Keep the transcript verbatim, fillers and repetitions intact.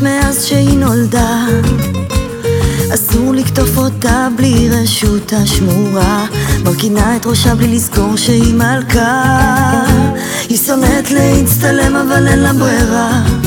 מבוהלת מאז שהיא נולדה, אסור לקטוף אותה בלי רשות השמורה, מרכינה את ראשה בלי לזכור שהיא מלכה. היא שונאת להצטלם אבל אין לה ברירה,